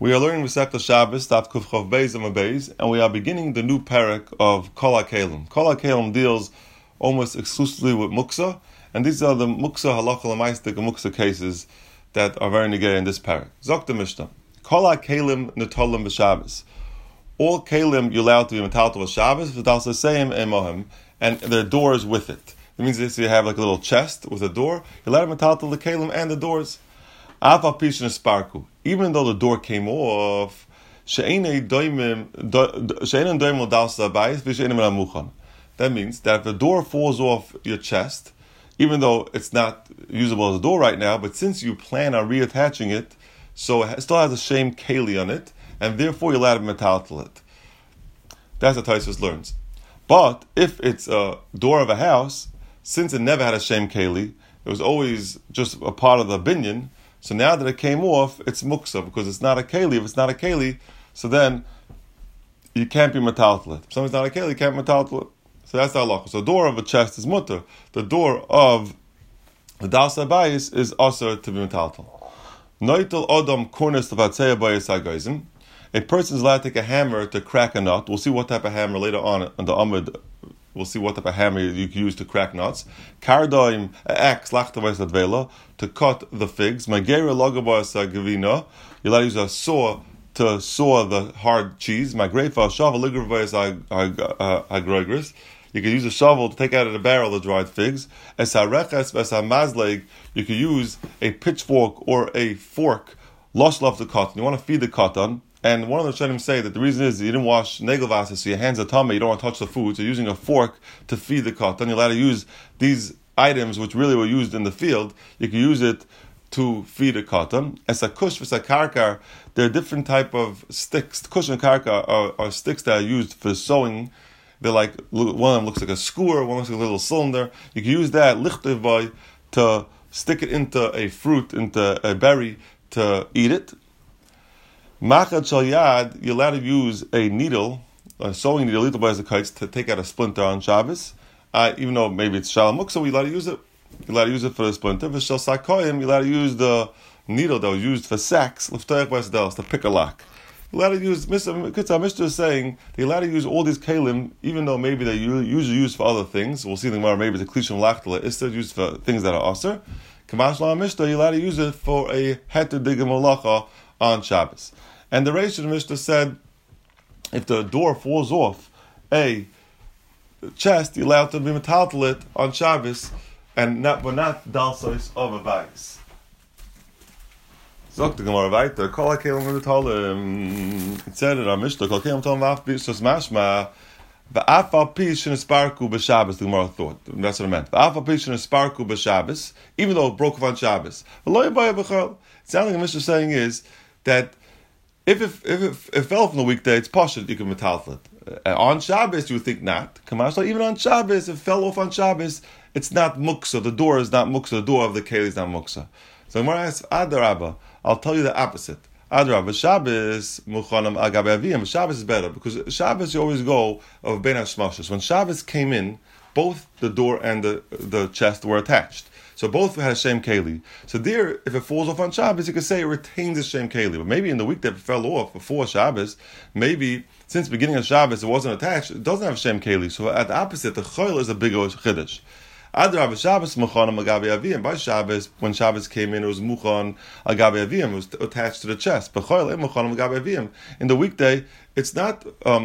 We are learning Masechta Shabbos, Daf Kuf Chav Beis and Beis, and we are beginning the new parak of Kol HaKelim. Kol HaKelim deals almost exclusively with muksa, and these are the muksa halacha l'maistik and muksa cases that are very negay in this parak. Zok the Mishnah. Kol HaKelim netolim b'Shabbos. All kelim you're allowed to be metaltal Shabbos, v'dal seseim emohem, and there are doors with it. It means that you have like a little chest with a door, you're allowed to metaltal the kelim and the doors. Ava pishin sparku. Even though the door came off, that means that if the door falls off your chest, even though it's not usable as a door right now, but since you plan on reattaching it, so it still has a shame keli on it, and therefore you're allowed to metaltal it. That's what Taisus learns. But if it's a door of a house, since it never had a shame keli, it was always just a part of the binyan. So now that it came off, it's muksa, because it's not a keli. If it's not a keli, so then you can't be metaltal it. If something's not a keli, you can't metaltal it. So that's the halacha. So the door of a chest is mutter. The door of the das habayis is also to be metaltal. Noitel odom kornes levatzeya bayis hagayzim. A person is allowed to take a hammer to crack a nut. We'll see what type of hammer later on the Amud. We'll see what type of hammer you can use to crack nuts. Kardoim, axe, lachtavais advela, to cut the figs. Magera logabas gavina. You're allowed to use a saw to saw the hard cheese. Magrefa shavel ligravais agrogris. You can use a shovel to take out of the barrel the dried figs. Esareches vesamazleg. You can use a pitchfork or a fork. Losh love the cotton. You want to feed the cotton. And one of the Rishonim say that the reason is that you didn't wash negelvasa, so your hands are tummy, you don't want to touch the food, so you're using a fork to feed the cotton. You're allowed to use these items which really were used in the field, you can use it to feed a cotton. As a kush v'sakarkar, there are different type of sticks. Kush and karkar are sticks that are used for sewing. They're like, one of them looks like a skewer, one looks like a little cylinder. You can use that lichtevai to stick it into a fruit, into a berry, to eat it. Machad shal yad, you're allowed to use a needle, a sewing needle, little by the kites, to take out a splinter on Shabbos. Even though maybe it's shalom muksa, you're allowed to use it. You're allowed to use it for the splinter. V'shal sakoyim, you're allowed to use the needle that was used for sacks, l'ftoyach b'asdelos, to pick a lock. You're allowed to use, Mr. is saying, they're allowed to use all these kelim, even though maybe they usually used for other things. We'll see in the Gemara, maybe it's a klishim lachtala, it's still used for things that are aser. Kamash la Mishnah, you're allowed to use it for a heter digam olacha on Shabbos. And the Reish Mishnah said, if the door falls off a chest, you're allowed to be metaltal it on Shabbos, and not dalsois of a bayis. Zok the Gemara weiter, Kol HaKelim netolim. It said in our Mishnah, Kol HaKelim netolim v'af b'shos mashma, v'af al pi shenisparku b'Shabbos, the Gemara thought. That's what it meant. V'af al pi shenisparku b'Shabbos, even though it broke off on Shabbos. V'lo yibaya b'chol. It sounds like the Mishnah saying is that if it fell from the weekday, it's pashut, you can metaltal it. On Shabbos, you would think not. Even on Shabbos, if it fell off on Shabbos, it's not muksa. The door is not muksa. The door of the keli is not muksa. So when I ask Adarabba, I'll tell you the opposite. Adarabba, Shabbos muchanam agabe aviyim. Shabbos is better because Shabbos you always go of ben hashmashos. When Shabbos came in, both the door and the chest were attached. So both had a shem keli. So there, if it falls off on Shabbos, you could say it retains a shem keli. But maybe in the week that it fell off before Shabbos, maybe since the beginning of Shabbos it wasn't attached, it doesn't have shem keli. So at the opposite, the choil is a bigger chiddush. Adrab Shabbos muchanam agabe aviyim. By Shabbos, when Shabbos came in, it was muchan agabe aviyim. It was attached to the chest. B'choil muchanam agabe aviyim. In the weekday, it's not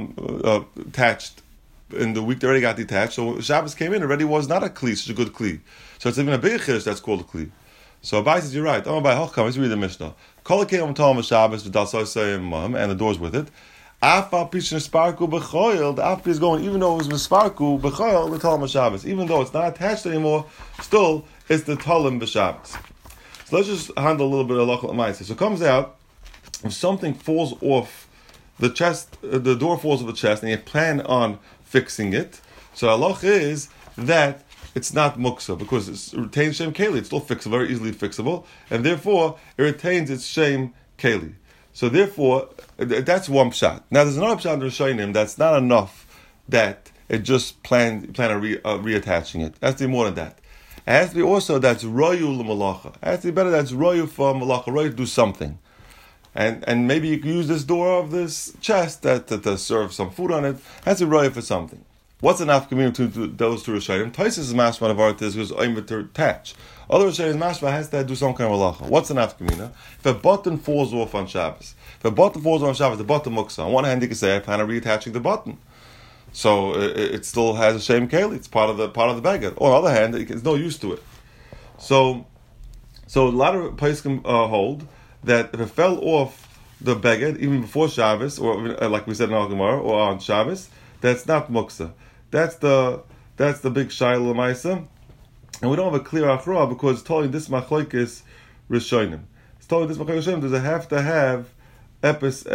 attached. In the week they already got detached, so Shabbos came in already was not a kli, such a good kli. So it's even a big chiddush that's called a kli. So Abai says you're right. I'm by Hochkam. Let's read the Mishnah. Kol HaKelim netolim Shabbos v'dalsosayim and the doors with it. Afal pishin sparku b'choil. The afal is going even though it was sparku b'choil netolim Shabbos. Even though it's not attached anymore, still it's the tolim b'Shabbos. So let's just handle a little bit of local ma'aseh. So it comes out if something falls off the chest, the door falls off the chest, and you plan on fixing it. So halach is that it's not muksa because it retains shem keli. It's still fixable, very easily fixable, and therefore it retains its shem keli. So therefore, that's one pshat. Now there's another pshat in the Rishonim that's not enough that it just plan on reattaching it. It has to be more than that. It has to be also that's royu l'malacha. It has to be better that's royu for malacha, royu to do something. And maybe you can use this door of this chest to serve some food on it. That's a roya for something. What's an afkamina between those two Rishonim? Taisus is mashma of artis who's aimed to attach. Other Rishonim mashma has to do some kind of halacha. What's an afkamina? If a button falls off on Shabbos, the button muksa. On one hand, you can say I plan on reattaching the button, so it still has a shem keli. It's part of the bagged. On the other hand, there's no use to it. So a lot of poskim hold that if it fell off the bagged even before Shabbos, or like we said in Al Gemara, or on Shabbos, that's not muksa. That's the big shayla ma'isa, and we don't have a clear achra because it's telling this machlokes rishonim. It's telling this machlokes rishonim. Does it have to have epis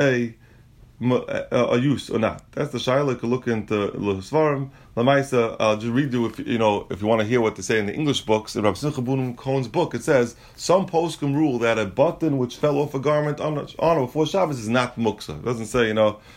a use or not? That's the shayla. You can look into L'Svarim. Lamaisa, I'll just read you if you want to hear what they say in the English books. In Rav Simcha Bunim Cohen's book, it says some poskim rule that a button which fell off a garment on or before Shabbos is not muksa. It doesn't say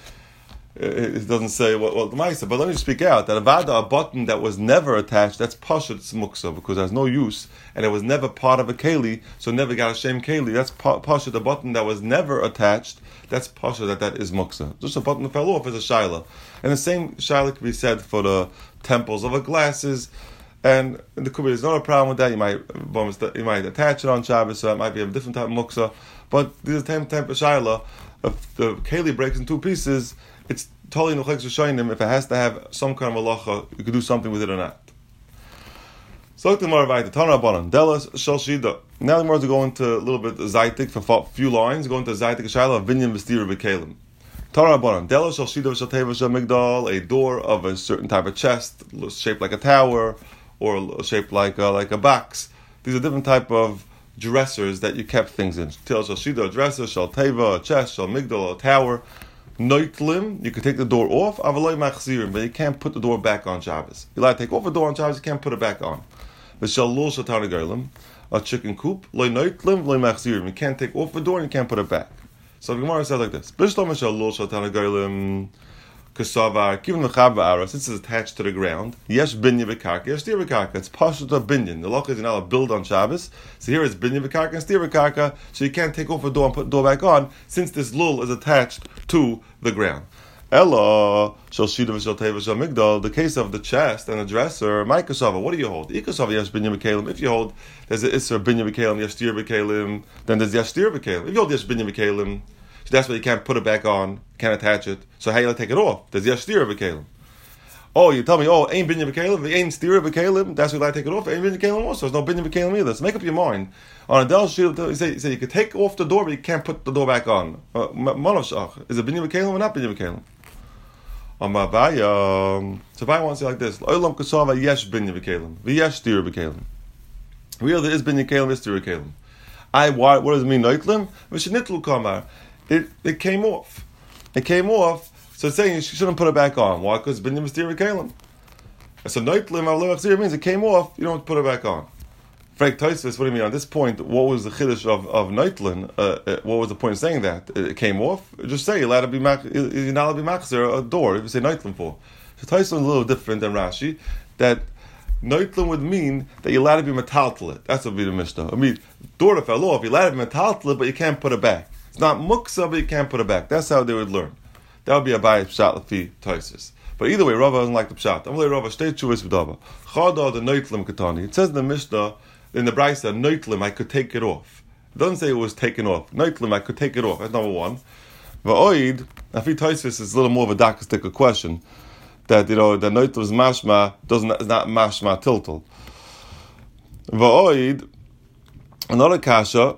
It doesn't say what the Maisa, but let me speak out that a button that was never attached, that's pashut muksa because it has no use and it was never part of a keli, so never got a shem keli. That's pashut. A button that was never attached, that's pashut that is muksa. Just a button that fell off is a shaila, and the same shaila can be said for the temples of the glasses. And there could be there's not a problem with that. You might attach it on Shabbos, so it might be a different type of muksa. But there's a type of shaila. If the keli breaks in two pieces, it's totally nuchlex rishonim. If it has to have some kind of halacha, you could do something with it or not. So the Gemara writes, Tana Rabbanan, Delas Shel Shida. Now the Gemara to go into a little bit zaytik for a few lines. Go into zaytik shayla of binyan v'stira v'kelim. Tana Rabbanan, Delas Shel Shida v'shel teva shel migdal, a door of a certain type of chest, shaped like a tower, or shaped like a box. These are different type of dressers that you kept things in. Tel Shel Shida, a dresser, Shel Teva, a chest, Shel Migdal, a tower. Noitlim, you could take the door off, avaloi machzirim, but you can't put the door back on Shabbos. You're allowed to take off the door on Shabbos, you can't put it back on. V'shal shatana garlim, a chicken coop, loy noitlim, loy machzirim. You can't take off the door and you can't put it back. So the Gemara says like this: Bishlam v'shal shatana garlim, kasavar, given the chava since it's attached to the ground. Yesh binya v'karka, yesh stir v'karka. It's pashut of binyan. The loch is not allowed to build on Shabbos. So here it's binya v'karka and stir v'karka. So you can't take off the door and put the door back on since this lul is attached to the ground. Ella shel shida v'shel teva shel migdal. The case of the chest and the dresser. My kasava. What do you hold? Ikasava yesh binya v'kelim. If you hold there's an isser binya v'kelim, yesh stir v'kelim. Then there's yesh stir v'kelim. If you hold yesh binya v'kelim, so that's why you can't put it back on, can't attach it. So how you take it off? There's yashtir v'kelim. Oh, you tell me, ain't binya v'kelim, ain't stir v'kelim. That's why you take it off. Ain't binya v'kelim also. There's no binya v'kelim either. So make up your mind. On a del shield, you say you can take off the door, but you can't put the door back on. Monoshach is it binya v'kelim or not binya v'kelim? So if I want to say like this, olam kasava yesh binya v'kelim, v'yesh stir v'kelim. Real there is binya v'kelim, is stir v'kelim. What does it mean? Noitlim v'shenitlu kamar. It came off. It came off. So it's saying you shouldn't put it back on. Why? Because it's binyam v'stira v'kelim. So noitlim avlo means it came off. You don't put it back on. Frank Tosfos, what do you mean on this point? What was the chiddush of noitlin? What was the point of saying that it came off? Just say you're not allowed to be machzer a door. If you say noitlin for, so Tosfos is a little different than Rashi. That noitlin would mean that you're allowed to be metaltal it. That's what would be the mishnah. I mean, door that fell off, you're allowed to be metaltal it, but you can't put it back. It's not muksa, but you can't put it back. That's how they would learn. That would be a bayis pshat lefi Tosfos. But either way, Rava doesn't like the pshat. I'm going to Rava stay chuvas v'dava. Chada the noitlim katani. It says in the Mishnah, in the Brisa, noitlim, I could take it off. It doesn't say it was taken off. Noitlim, I could take it off. That's number one. Va'oid, afi Tosfos is a little more of a dakistic question. That, the noitlim is mashma, is not mashma tiltal. Va'oid, another kasha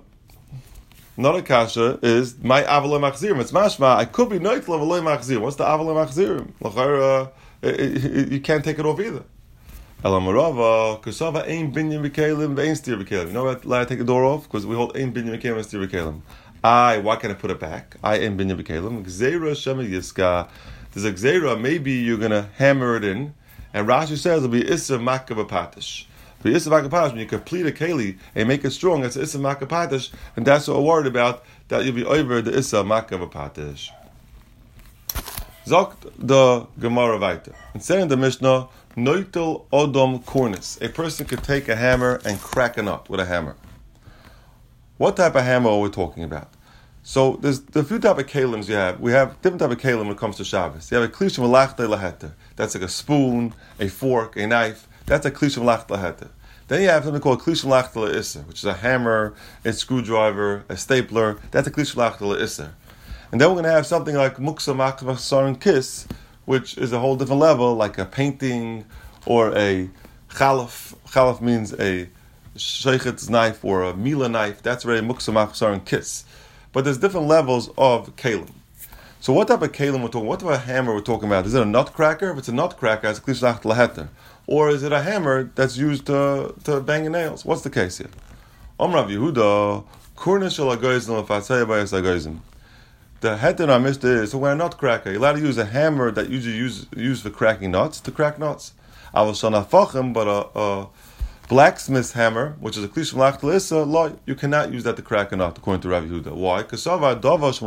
is my avaloi machzirim. It's mashma. I could be noitl avaloi machzirim. What's the avaloi machzirim? You can't take it off either. Elamarava kusava ein binyan v'kelim ve'ein stir v'kelim. You know what? Let I take the door off because we hold ein binyan v'kelim and stir v'kelim. Why can't I put it back? I ein binyan v'kelim. Gzeira shema yiska. There's a gzeira. Maybe you're gonna hammer it in, and Rashi says it'll be issa makav patish. But Issa Makapatish, when you complete a keli and make it strong, it's Issa Makapatish, and that's what we're worried about, that you'll be over the Issa Makapatish. Zokt the Gemara Vaita. And saying in the Mishnah, Noitel Odom Kornis. A person could take a hammer and crack a nut with a hammer. What type of hammer are we talking about? So there's a few type of kalims you have. We have different type of kalim when it comes to Shabbos. You have a klish v'lachta laheter. That's like a spoon, a fork, a knife. That's a klish v'lachta laheter. Then you have something called klish v'lachta la'isser, which is a hammer, a screwdriver, a stapler. That's a klish v'lachta la'isser. And then we're going to have something like muksa makbasar and kiss, which is a whole different level, like a painting or a chalaf. Chalaf means a sheichet's knife or a mila knife. That's already muksa makbasar and kiss. But there's different levels of kalim. So what type of kalim we're talking? What type of hammer we're talking about? Is it a nutcracker? If it's a nutcracker, it's a klish v'lachta laheter. Or is it a hammer that's used to bang your nails? What's the case here? Rav Yehuda, kurna shel hagoyzim lefatzei bayis hagoyzim. The heter on Mishnah is, so when a nutcracker, you're allowed to use a hammer that usually used for cracking nuts, to crack nuts. But a blacksmith's hammer, which is a klish v'lachta la'isser, you cannot use that to crack a nut, according to Rav Yehuda. Why? Because he holds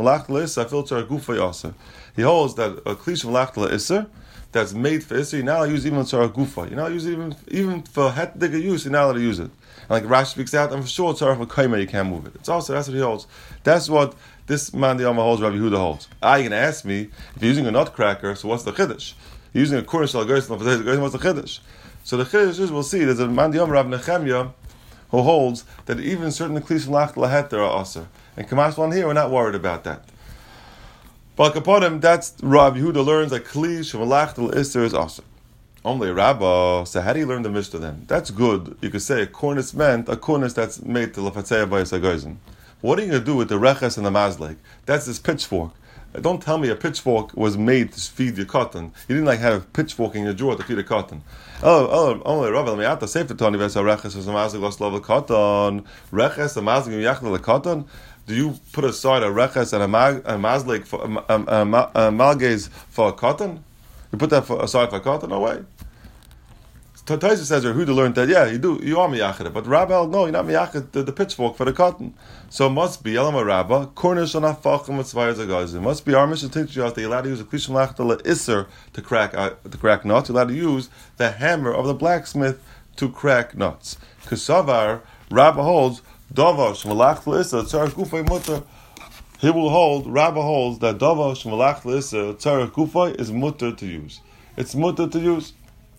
that a klish v'lachta la'isser that's made for isser, you're not allowed to use even tzara gufa. You're not allowed to use it even for het digger use, you're not allowed to use it. And like Rashi speaks out, and for sure tzara for kaima, you can't move it. It's also, that's what he holds. That's what this man the Yama holds, Rabbi Yehuda holds. You're going to ask me, if you're using a nutcracker, so what's the chiddush? You're using a kurnish shel hagoyzim, what's the chiddush? So the chiddush is, we'll see, there's a man the Yama Rav Nechemya who holds that even certain klish v'lachta laheter are aser. And Kamash one here, we're not worried about that. But upon him, that's Rav Yehuda learns that klish v'lachta la'isser is aser. Only Rabbah. So how do you learn the Mishnah then? That's good. You could say a cornice meant a cornice that's made to lefatzei bayis hagoyzim. What are you going to do with the reches and the mazleg? That's this pitchfork. Don't tell me a pitchfork was made to feed your cotton. You didn't have a pitchfork in your drawer to feed the cotton. Only Rabbah. Let me ask the sefer Tani v'esa reches and mazleg lost love the cotton. Reches and mazleg yachna the cotton. Do you put aside a reches and a mazleg for a malgez for a cotton? You put that aside for a cotton? No way. Taisa says, or Yehuda learned that, yeah, you do, you are miyachid it. But Rabbah, no, you're not miyachid the pitchfork for the cotton. So it must be, Elam Rabbah, kornish on afachim with tzvayas agazim. It must be our mission to teach you that you're allowed to use a klish v'lachta la'isser to crack nuts. You're allowed to use the hammer of the blacksmith to crack nuts. Kesavar, Rabbah holds, davar sh'v'lachta la'isser, tzarech gufay mutter. He will hold, Rabbah holds that davar sh'v'lachta la'isser, tzarech gufay is mutter to use. It's mutter to use.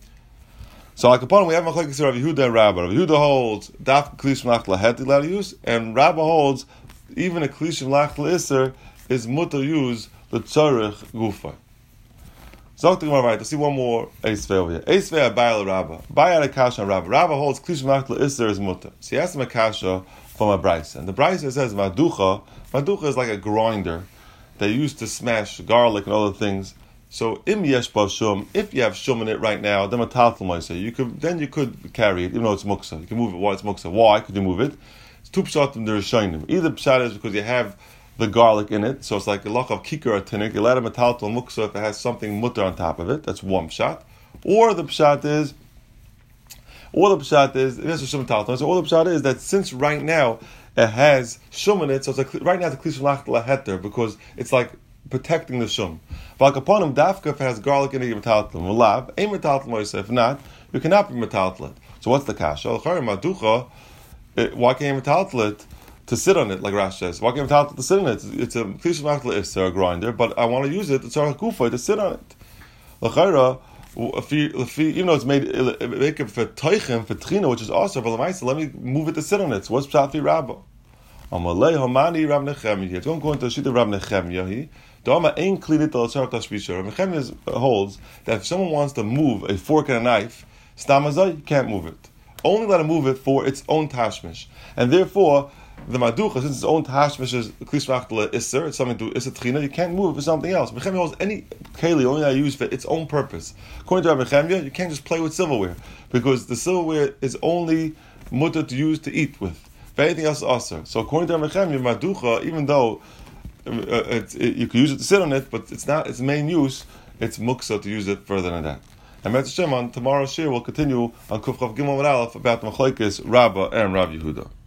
So like upon we have machlekes Rav Yehuda and Rabbah. Rav Yehuda holds daf klish v'lachta laheter allowed to use, and Rabbah holds even a klish v'lachta la'isser is mutter use the tzarech gufa. So let's see one more eisvei over here. Eisvei abayel Rabbah. Bayal akasha Rabbah. Rabbah holds klish v'lachta la'isser is mutter. So he asked him a kasha from a brayso, and the brayso says maducha. Maducha is like a grinder they used to smash garlic and other things. So im yesh ba shum, if you have shum in it right now, then you could carry it, even though it's muksa. You can move it while it's muksa. Why could you move it? It's two pshatim there is shaynim. Either pshat is because you have the garlic in it, so it's like a loch of kikar or tinik. You let a metaltal muksa if it has something mutter on top of it. That's one pshat. Or the pshat is that since right now it has shum in it, so it's like right now it's a klish v'lachta laheter because it's like protecting the shum. But upon him, dafka if it has garlic in it, you metaltal. V'lav, ain't metaltal moiseh. If not, you cannot be metaltal. So what's the kasha? Maducha. Why can't you metaltal it to sit on it, like Rashi says? Why can't you metaltal to sit on it? It's a klish v'lachta la'isser, a grinder, but I want to use it. It's tzarech gufa to sit on it. Even though it's made for toichem, for trina, which is also let me move it to sit on it. So what's pshat fi Rabbah? Amalei Hamani Rav Nechemya. It's going to go into the sheet of Rav Nechemya. The Amma ain't clean it to the tzarech tashbisha. Rav Nechemya holds that if someone wants to move a fork and a knife, stamazai, you can't move it. Only let him move it for its own tashmish, and therefore the maducha, since its own tashmish is klish v'lachta la'isser, it's something to isser trina, you can't move it for something else. Rav Nechemya holds any keli only that use for its own purpose. According to Rav Nechemya, you can't just play with silverware because the silverware is only mutter to use to eat with. If anything else is aser. So according to Rav Nechemya, maducha, even though you can use it to sit on it, but it's not its main use, it's muksa to use it further than that. And Metzger on tomorrow's shir will continue on Kuf Chav Gimel Aleph about the machlekes Rabbah and Rav Yehuda.